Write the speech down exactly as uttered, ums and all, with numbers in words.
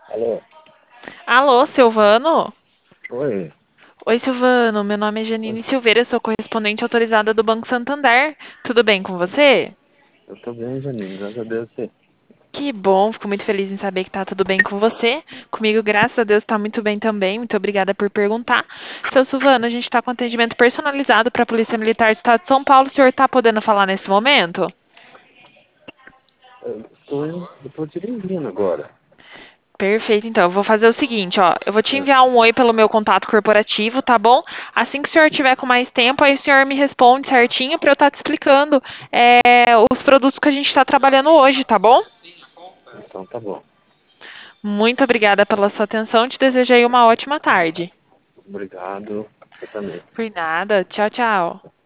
Alô? Alô, Silvano? Oi. Oi, Silvano. Meu nome é Janine Silveira, sou correspondente autorizada do Banco Santander. Tudo bem com você? Eu tô bem, Janine, graças a Deus. Você. Que bom, fico muito feliz em saber que tá tudo bem com você. Comigo, graças a Deus, tá muito bem também. Muito obrigada por perguntar. Seu Silvano, a gente tá com atendimento personalizado para a Polícia Militar do Estado de São Paulo. O senhor tá podendo falar nesse momento? Eu tô, indo- eu tô dirigindo agora. Perfeito, então. Eu vou fazer o seguinte, ó. Eu vou te É, enviar um oi pelo meu contato corporativo, tá bom? Assim que o senhor tiver com mais tempo, aí o senhor me responde certinho para eu estar te explicando é, os produtos que a gente está trabalhando hoje, tá bom? então tá bom. Muito obrigada pela sua atenção. Te desejo aí uma ótima tarde. Obrigado. Você também. Por nada. Tchau, tchau.